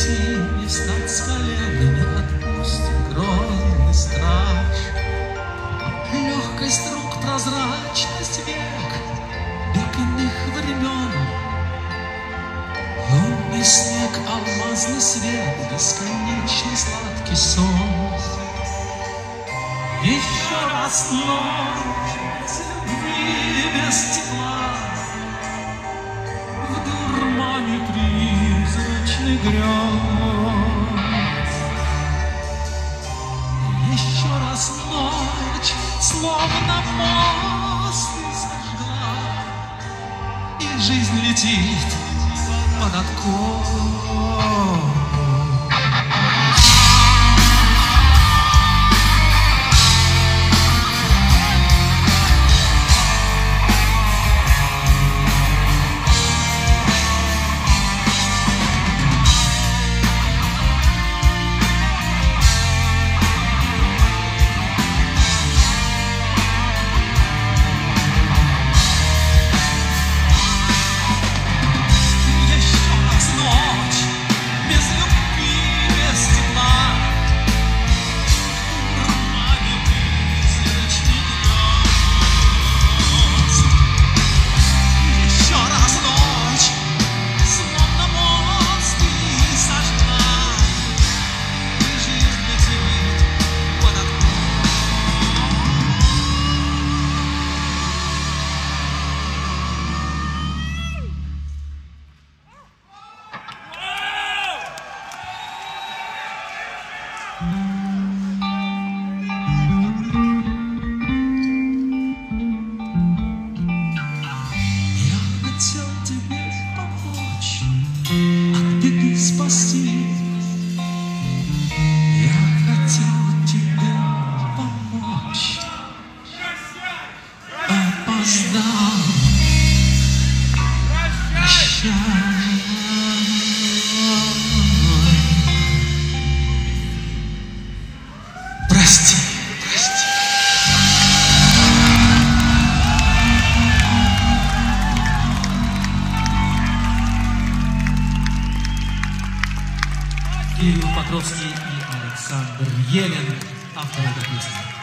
уйти, не встать с колен, не отпустит грозный страж. Легкость рук, прозрачность век, век иных времен. Лунный снег, алмазный свет, бесконечный сладкий сон. Еще раз ночь без любви, без тепла, в дурмане призрачный грез. Еще раз ночь, словно мост ты сожгла, и жизнь летит под откос. Спасти. Я хотел тебе помочь, опоздал. Прощай. Прости. Кирилл Покровский и Александр Елен, автор этой песни.